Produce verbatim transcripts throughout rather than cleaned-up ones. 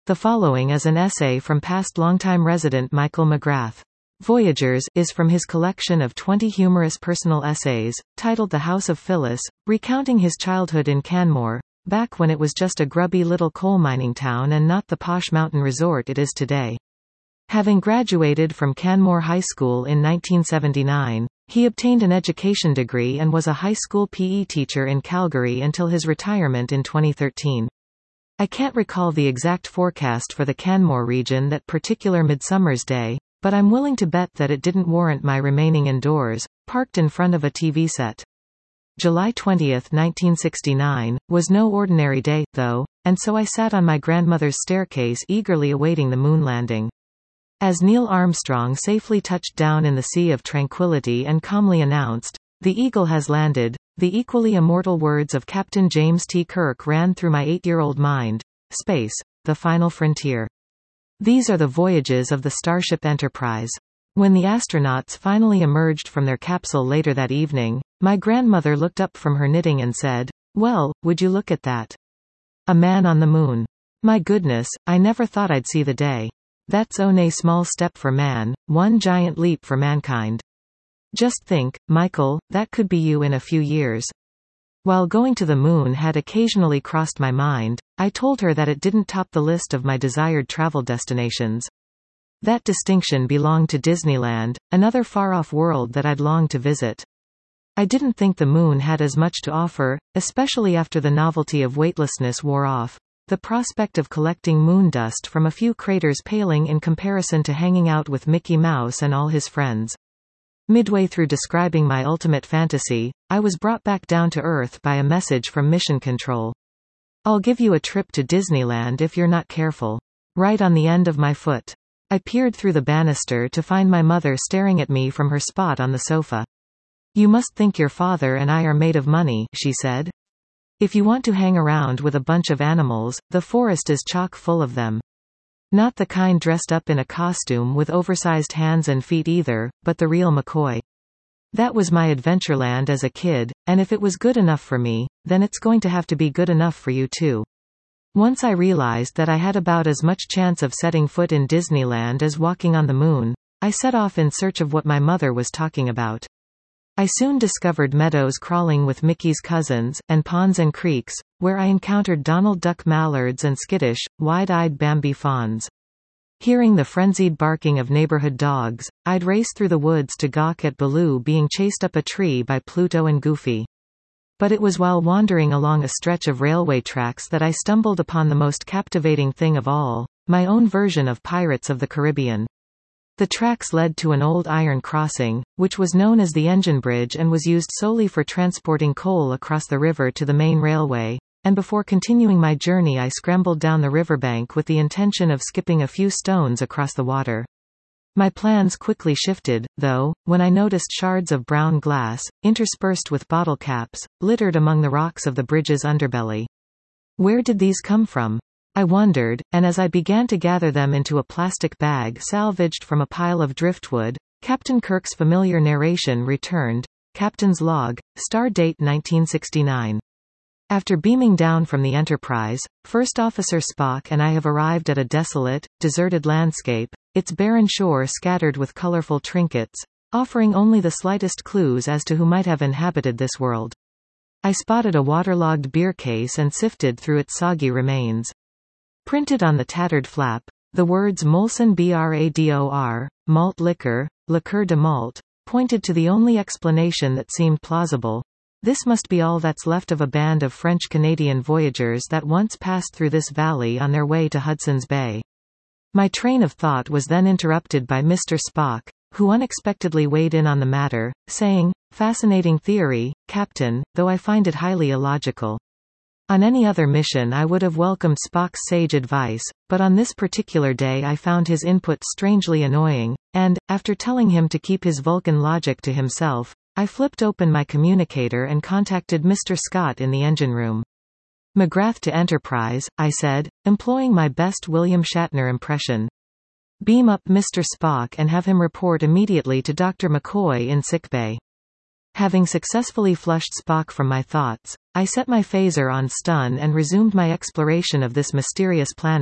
The following is an essay from past longtime resident Michael McGrath. Voyagers is from his collection of twenty humorous personal essays, titled The House of Phyllis, recounting his childhood in Canmore, back when it was just a grubby little coal mining town and not the posh mountain resort it is today. Having graduated from Canmore High School in nineteen seventy-nine, he obtained an education degree and was a high school P E teacher in Calgary until his retirement in twenty thirteen. I can't recall the exact forecast for the Canmore region that particular Midsummer's Day, but I'm willing to bet that it didn't warrant my remaining indoors, parked in front of a T V set. July twentieth nineteen sixty-nine, was no ordinary day, though, and so I sat on my grandmother's staircase eagerly awaiting the moon landing. As Neil Armstrong safely touched down in the Sea of Tranquility and calmly announced, "The Eagle has landed," the equally immortal words of Captain James T. Kirk ran through my eight-year-old mind. Space, the final frontier. These are the voyages of the Starship Enterprise. When the astronauts finally emerged from their capsule later that evening, my grandmother looked up from her knitting and said, "Well, would you look at that? A man on the moon. My goodness, I never thought I'd see the day. That's only a small step for man, one giant leap for mankind. Just think, Michael, that could be you in a few years." While going to the moon had occasionally crossed my mind, I told her that it didn't top the list of my desired travel destinations. That distinction belonged to Disneyland, another far-off world that I'd longed to visit. I didn't think the moon had as much to offer, especially after the novelty of weightlessness wore off, the prospect of collecting moon dust from a few craters paling in comparison to hanging out with Mickey Mouse and all his friends. Midway through describing my ultimate fantasy, I was brought back down to Earth by a message from Mission Control. "I'll give you a trip to Disneyland if you're not careful." Right on the end of my foot. I peered through the banister to find my mother staring at me from her spot on the sofa. "You must think your father and I are made of money," she said. "If you want to hang around with a bunch of animals, the forest is chock full of them. Not the kind dressed up in a costume with oversized hands and feet either, but the real McCoy." That was my Adventureland as a kid, and if it was good enough for me, then it's going to have to be good enough for you too. Once I realized that I had about as much chance of setting foot in Disneyland as walking on the moon, I set off in search of what my mother was talking about. I soon discovered meadows crawling with Mickey's cousins, and ponds and creeks, where I encountered Donald Duck mallards and skittish, wide-eyed Bambi fawns. Hearing the frenzied barking of neighborhood dogs, I'd race through the woods to gawk at Baloo being chased up a tree by Pluto and Goofy. But it was while wandering along a stretch of railway tracks that I stumbled upon the most captivating thing of all, my own version of Pirates of the Caribbean. The tracks led to an old iron crossing, which was known as the Engine Bridge and was used solely for transporting coal across the river to the main railway, and before continuing my journey I scrambled down the riverbank with the intention of skipping a few stones across the water. My plans quickly shifted, though, when I noticed shards of brown glass, interspersed with bottle caps, littered among the rocks of the bridge's underbelly. Where did these come from? I wondered, and as I began to gather them into a plastic bag salvaged from a pile of driftwood, Captain Kirk's familiar narration returned. Captain's log, star date nineteen sixty-nine. After beaming down from the Enterprise, First Officer Spock and I have arrived at a desolate, deserted landscape, its barren shore scattered with colorful trinkets, offering only the slightest clues as to who might have inhabited this world. I spotted a waterlogged beer case and sifted through its soggy remains. Printed on the tattered flap, the words Molson Brador, malt liquor, liqueur de malt, pointed to the only explanation that seemed plausible. This must be all that's left of a band of French-Canadian voyagers that once passed through this valley on their way to Hudson's Bay. My train of thought was then interrupted by Mister Spock, who unexpectedly weighed in on the matter, saying, "Fascinating theory, Captain, though I find it highly illogical." On any other mission I would have welcomed Spock's sage advice, but on this particular day I found his input strangely annoying, and, after telling him to keep his Vulcan logic to himself, I flipped open my communicator and contacted Mister Scott in the engine room. "McGrath to Enterprise," I said, employing my best William Shatner impression. "Beam up Mister Spock and have him report immediately to Doctor McCoy in sickbay." Having successfully flushed Spock from my thoughts, I set my phaser on stun and resumed my exploration of this mysterious planet,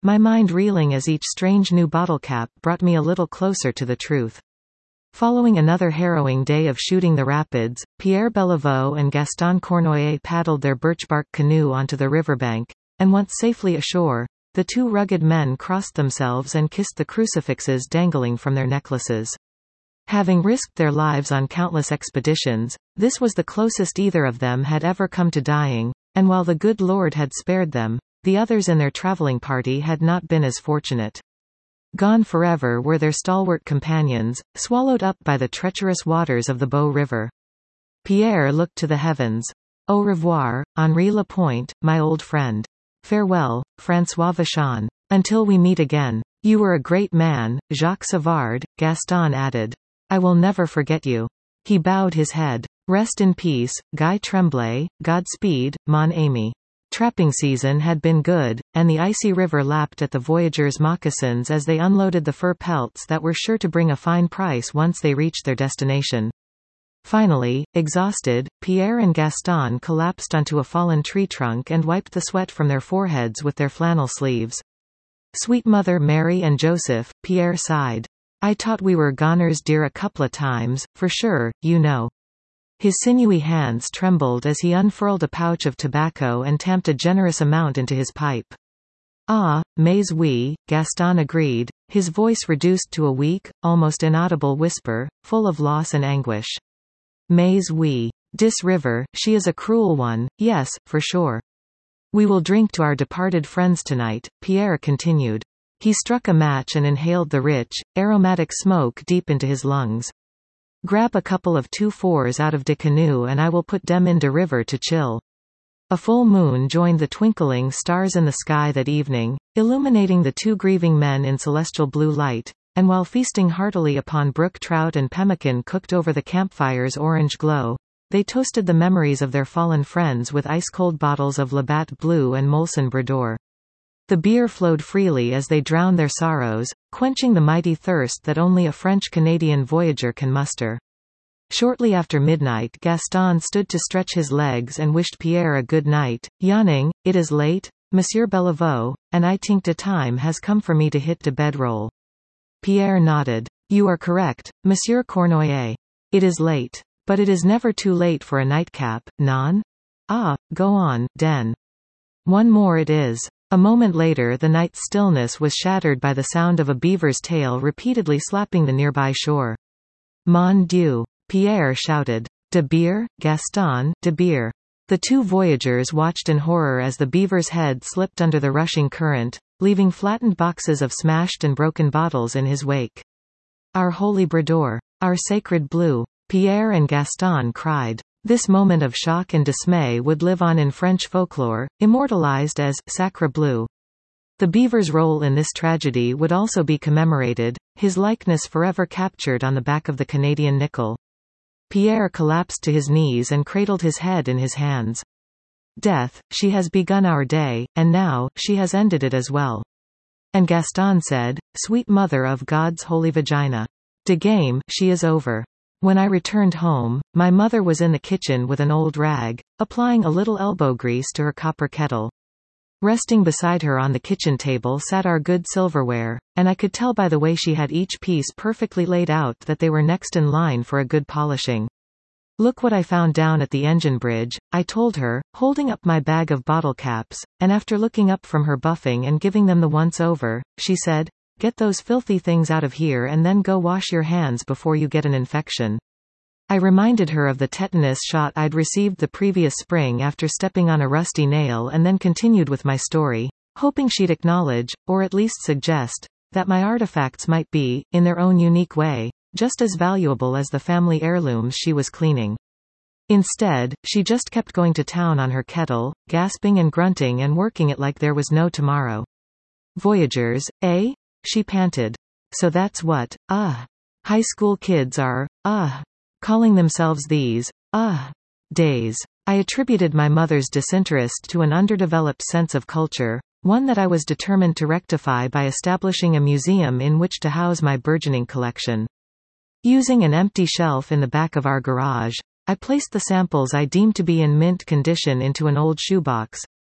my mind reeling as each strange new bottle cap brought me a little closer to the truth. Following another harrowing day of shooting the rapids, Pierre Bellevaux and Gaston Cornoiller paddled their birchbark canoe onto the riverbank, and once safely ashore, the two rugged men crossed themselves and kissed the crucifixes dangling from their necklaces. Having risked their lives on countless expeditions, this was the closest either of them had ever come to dying, and while the good Lord had spared them, the others in their traveling party had not been as fortunate. Gone forever were their stalwart companions, swallowed up by the treacherous waters of the Bow River. Pierre looked to the heavens. Au revoir, Henri Lapointe, my old friend. Farewell, François Vachon. Until we meet again. You were a great man, Jacques Savard, Gaston added. I will never forget you. He bowed his head. Rest in peace, Guy Tremblay, Godspeed, mon ami. Trapping season had been good, and the icy river lapped at the voyageurs' moccasins as they unloaded the fur pelts that were sure to bring a fine price once they reached their destination. Finally, exhausted, Pierre and Gaston collapsed onto a fallen tree trunk and wiped the sweat from their foreheads with their flannel sleeves. Sweet Mother Mary and Joseph, Pierre sighed. I thought we were goners dear a couple of times, for sure, you know. His sinewy hands trembled as he unfurled a pouch of tobacco and tamped a generous amount into his pipe. Ah, mais oui, Gaston agreed, his voice reduced to a weak, almost inaudible whisper, full of loss and anguish. Mais oui. Dis River, she is a cruel one, yes, for sure. We will drink to our departed friends tonight, Pierre continued. He struck a match and inhaled the rich, aromatic smoke deep into his lungs. Grab a couple of two fours out of de canoe and I will put dem in de river to chill. A full moon joined the twinkling stars in the sky that evening, illuminating the two grieving men in celestial blue light, and while feasting heartily upon brook trout and pemmican cooked over the campfire's orange glow, they toasted the memories of their fallen friends with ice-cold bottles of Labatt Blue and Molson Brador. The beer flowed freely as they drowned their sorrows, quenching the mighty thirst that only a French-Canadian voyager can muster. Shortly after midnight Gaston stood to stretch his legs and wished Pierre a good night, yawning, It is late, Monsieur Bellevaux, and I think the time has come for me to hit de bedroll. Pierre nodded. You are correct, Monsieur Cornoiller. It is late. But it is never too late for a nightcap, non? Ah, go on, den. One more it is. A moment later the night's stillness was shattered by the sound of a beaver's tail repeatedly slapping the nearby shore. Mon Dieu! Pierre shouted. De beer, Gaston, de beer. The two voyagers watched in horror as the beaver's head slipped under the rushing current, leaving flattened boxes of smashed and broken bottles in his wake. Our holy Brador. Our sacred blue. Pierre and Gaston cried. This moment of shock and dismay would live on in French folklore, immortalized as Sacre Bleu. The beaver's role in this tragedy would also be commemorated, his likeness forever captured on the back of the Canadian nickel. Pierre collapsed to his knees and cradled his head in his hands. Death, she has begun our day, and now, she has ended it as well. And Gaston said, Sweet Mother of God's holy vagina. De game, she is over. When I returned home, my mother was in the kitchen with an old rag, applying a little elbow grease to her copper kettle. Resting beside her on the kitchen table sat our good silverware, and I could tell by the way she had each piece perfectly laid out that they were next in line for a good polishing. Look what I found down at the engine bridge, I told her, holding up my bag of bottle caps, and after looking up from her buffing and giving them the once over, she said, Get those filthy things out of here and then go wash your hands before you get an infection. I reminded her of the tetanus shot I'd received the previous spring after stepping on a rusty nail and then continued with my story, hoping she'd acknowledge, or at least suggest, that my artifacts might be, in their own unique way, just as valuable as the family heirlooms she was cleaning. Instead, she just kept going to town on her kettle, gasping and grunting and working it like there was no tomorrow. Voyagers, eh? She panted. So that's what, ah, high school kids are, ah, calling themselves these, ah, days. I attributed my mother's disinterest to an underdeveloped sense of culture, one that I was determined to rectify by establishing a museum in which to house my burgeoning collection. Using an empty shelf in the back of our garage, I placed the samples I deemed to be in mint condition into an old shoebox,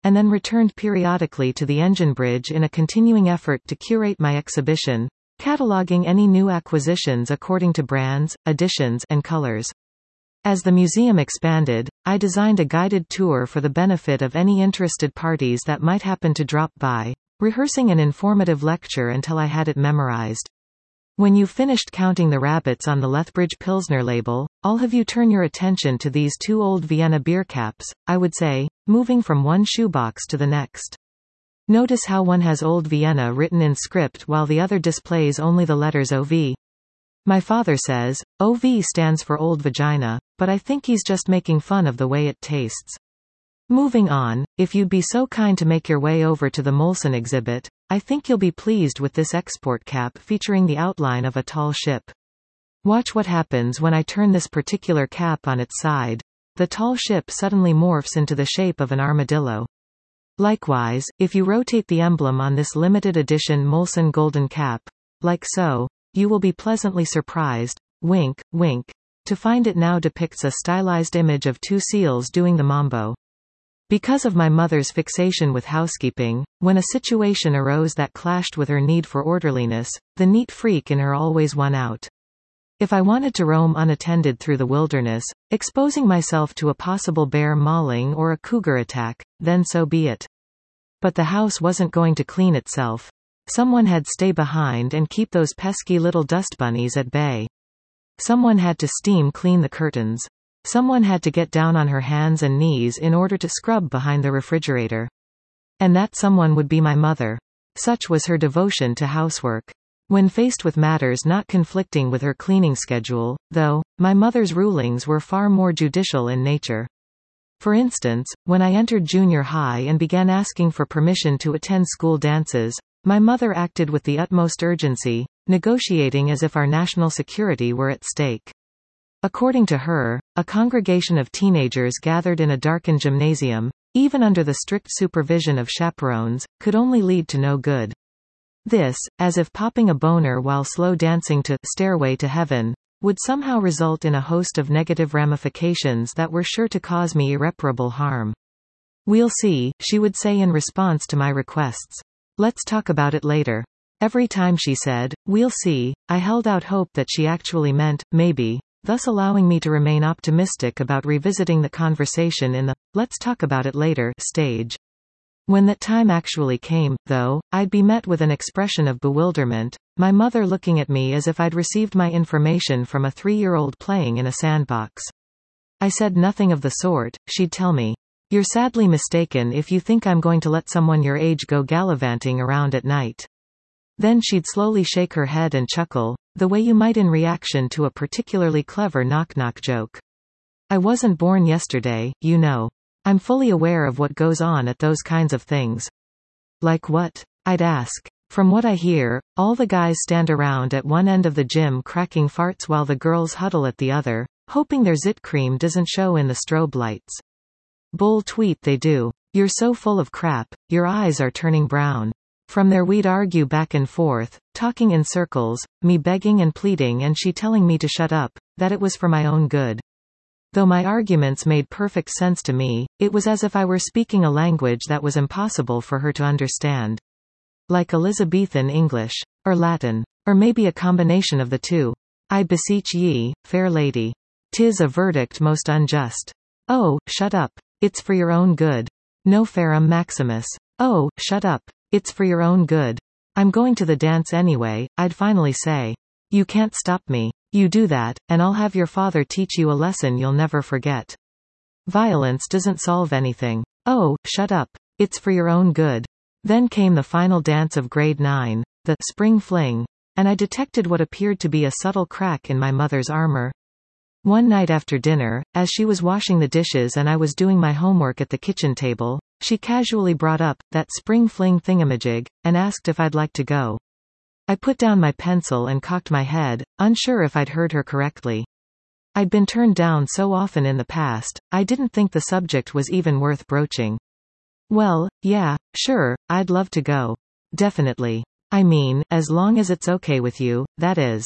and then returned periodically to the engine bridge in a continuing effort to curate my exhibition, cataloging any new acquisitions according to brands, editions, and colors. As the museum expanded, I designed a guided tour for the benefit of any interested parties that might happen to drop by, rehearsing an informative lecture until I had it memorized. When you've finished counting the rabbits on the Lethbridge Pilsner label, I'll have you turn your attention to these two old Vienna beer caps, I would say, moving from one shoebox to the next. Notice how one has Old Vienna written in script while the other displays only the letters O V. My father says, O V stands for old vagina, but I think he's just making fun of the way it tastes. Moving on, if you'd be so kind to make your way over to the Molson exhibit, I think you'll be pleased with this export cap featuring the outline of a tall ship. Watch what happens when I turn this particular cap on its side. The tall ship suddenly morphs into the shape of an armadillo. Likewise, if you rotate the emblem on this limited edition Molson golden cap, like so, you will be pleasantly surprised, wink, wink, to find it now depicts a stylized image of two seals doing the mambo. Because of my mother's fixation with housekeeping, when a situation arose that clashed with her need for orderliness, the neat freak in her always won out. If I wanted to roam unattended through the wilderness, exposing myself to a possible bear mauling or a cougar attack, then so be it. But the house wasn't going to clean itself. Someone had to stay behind and keep those pesky little dust bunnies at bay. Someone had to steam clean the curtains. Someone had to get down on her hands and knees in order to scrub behind the refrigerator. And that someone would be my mother. Such was her devotion to housework. When faced with matters not conflicting with her cleaning schedule, though, my mother's rulings were far more judicial in nature. For instance, when I entered junior high and began asking for permission to attend school dances, my mother acted with the utmost urgency, negotiating as if our national security were at stake. According to her, a congregation of teenagers gathered in a darkened gymnasium, even under the strict supervision of chaperones, could only lead to no good. This, as if popping a boner while slow dancing to Stairway to Heaven, would somehow result in a host of negative ramifications that were sure to cause me irreparable harm. We'll see, she would say in response to my requests. Let's talk about it later. Every time she said, we'll see, I held out hope that she actually meant, maybe, thus allowing me to remain optimistic about revisiting the conversation in the let's talk about it later stage. When that time actually came, though, I'd be met with an expression of bewilderment, my mother looking at me as if I'd received my information from a three-year-old playing in a sandbox. I said nothing of the sort. She'd tell me, "You're sadly mistaken if you think I'm going to let someone your age go gallivanting around at night." Then she'd slowly shake her head and chuckle, the way you might in reaction to a particularly clever knock-knock joke. I wasn't born yesterday, you know. I'm fully aware of what goes on at those kinds of things. Like what? I'd ask. From what I hear, all the guys stand around at one end of the gym cracking farts while the girls huddle at the other, hoping their zit cream doesn't show in the strobe lights. Bull tweet they do. You're so full of crap, your eyes are turning brown. From there we'd argue back and forth, talking in circles, me begging and pleading and she telling me to shut up, that it was for my own good. Though my arguments made perfect sense to me, it was as if I were speaking a language that was impossible for her to understand. Like Elizabethan English. Or Latin. Or maybe a combination of the two. I beseech ye, fair lady. 'Tis a verdict most unjust. Oh, shut up. It's for your own good. No Ferrum Maximus. Oh, shut up. It's for your own good. I'm going to the dance anyway, I'd finally say. You can't stop me. You do that, and I'll have your father teach you a lesson you'll never forget. Violence doesn't solve anything. Oh, shut up. It's for your own good. Then came the final dance of grade nine, the spring fling, and I detected what appeared to be a subtle crack in my mother's armor. One night after dinner, as she was washing the dishes and I was doing my homework at the kitchen table, she casually brought up that spring fling thingamajig, and asked if I'd like to go. I put down my pencil and cocked my head, unsure if I'd heard her correctly. I'd been turned down so often in the past, I didn't think the subject was even worth broaching. Well, yeah, sure, I'd love to go. Definitely. I mean, as long as it's okay with you, that is.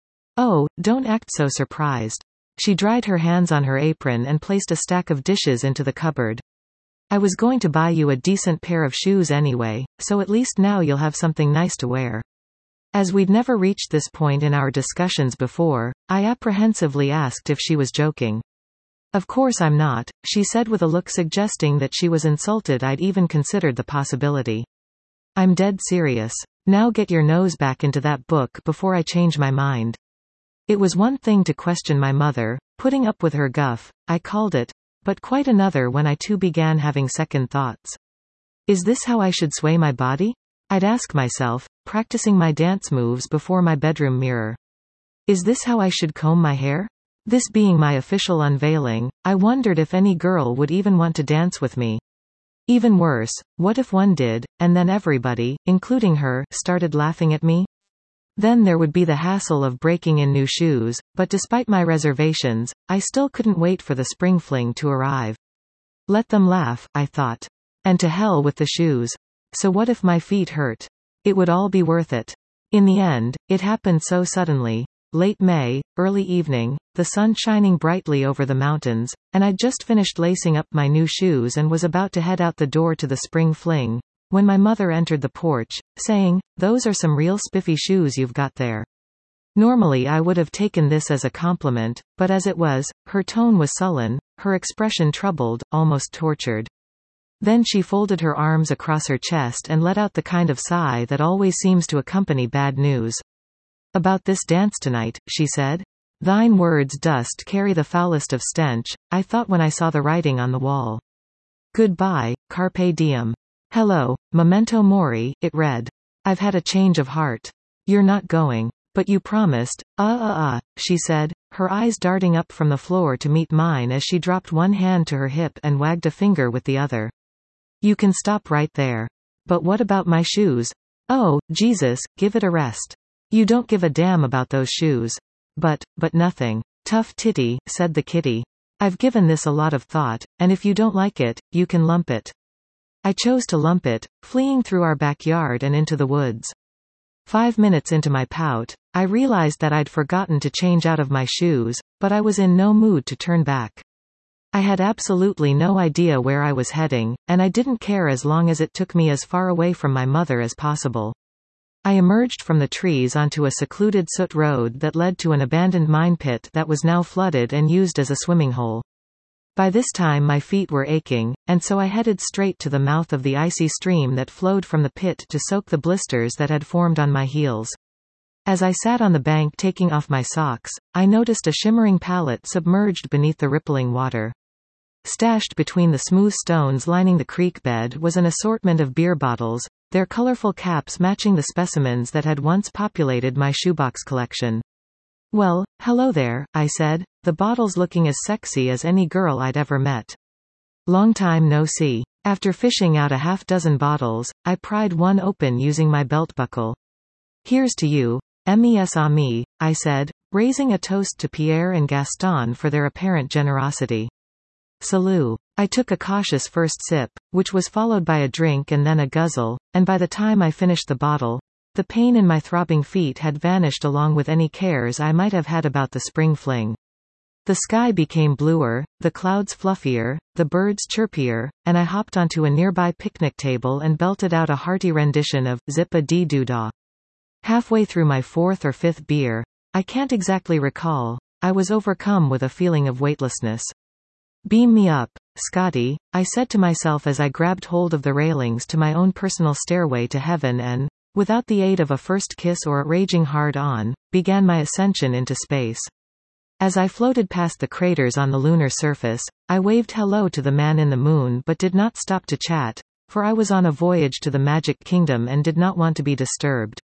Oh, don't act so surprised. She dried her hands on her apron and placed a stack of dishes into the cupboard. I was going to buy you a decent pair of shoes anyway, so at least now you'll have something nice to wear. As we'd never reached this point in our discussions before, I apprehensively asked if she was joking. Of course I'm not, she said with a look suggesting that she was insulted I'd even considered the possibility. I'm dead serious. Now get your nose back into that book before I change my mind. It was one thing to question my mother, putting up with her guff, I called it, but quite another when I too began having second thoughts. Is this how I should sway my body? I'd ask myself, practicing my dance moves before my bedroom mirror. Is this how I should comb my hair? This being my official unveiling, I wondered if any girl would even want to dance with me. Even worse, what if one did, and then everybody, including her, started laughing at me? Then there would be the hassle of breaking in new shoes, but despite my reservations, I still couldn't wait for the spring fling to arrive. Let them laugh, I thought. And to hell with the shoes. So what if my feet hurt? It would all be worth it. In the end, it happened so suddenly. Late May, early evening, the sun shining brightly over the mountains, and I'd just finished lacing up my new shoes and was about to head out the door to the spring fling, when my mother entered the porch, saying, "Those are some real spiffy shoes you've got there." Normally I would have taken this as a compliment, but as it was, her tone was sullen, her expression troubled, almost tortured. Then she folded her arms across her chest and let out the kind of sigh that always seems to accompany bad news. "About this dance tonight," she said. "Thine words dost carry the foulest of stench," I thought when I saw the writing on the wall. "Goodbye, carpe diem. Hello, memento mori," it read. "I've had a change of heart. You're not going. But you promised." Uh uh uh, she said, her eyes darting up from the floor to meet mine as she dropped one hand to her hip and wagged a finger with the other. "You can stop right there. But what about my shoes? Oh, Jesus, give it a rest. You don't give a damn about those shoes. But, but nothing. Tough titty," said the kitty. "I've given this a lot of thought, and if you don't like it, you can lump it." I chose to lump it, fleeing through our backyard and into the woods. Five minutes into my pout, I realized that I'd forgotten to change out of my shoes, but I was in no mood to turn back. I had absolutely no idea where I was heading, and I didn't care as long as it took me as far away from my mother as possible. I emerged from the trees onto a secluded soot road that led to an abandoned mine pit that was now flooded and used as a swimming hole. By this time my feet were aching, and so I headed straight to the mouth of the icy stream that flowed from the pit to soak the blisters that had formed on my heels. As I sat on the bank taking off my socks, I noticed a shimmering pallet submerged beneath the rippling water. Stashed between the smooth stones lining the creek bed was an assortment of beer bottles, their colorful caps matching the specimens that had once populated my shoebox collection. "Well, hello there," I said, the bottles looking as sexy as any girl I'd ever met. "Long time no see." After fishing out a half dozen bottles, I pried one open using my belt buckle. "Here's to you, mes amis," I said, raising a toast to Pierre and Gaston for their apparent generosity. Salut. I took a cautious first sip, which was followed by a drink and then a guzzle, and by the time I finished the bottle, the pain in my throbbing feet had vanished along with any cares I might have had about the spring fling. The sky became bluer, the clouds fluffier, the birds chirpier, and I hopped onto a nearby picnic table and belted out a hearty rendition of Zip-a-dee-doo-dah. Halfway through my fourth or fifth beer, I can't exactly recall, I was overcome with a feeling of weightlessness. "Beam me up, Scotty," I said to myself as I grabbed hold of the railings to my own personal stairway to heaven and, without the aid of a first kiss or a raging hard-on, began my ascension into space. As I floated past the craters on the lunar surface, I waved hello to the man in the moon but did not stop to chat, for I was on a voyage to the Magic Kingdom and did not want to be disturbed.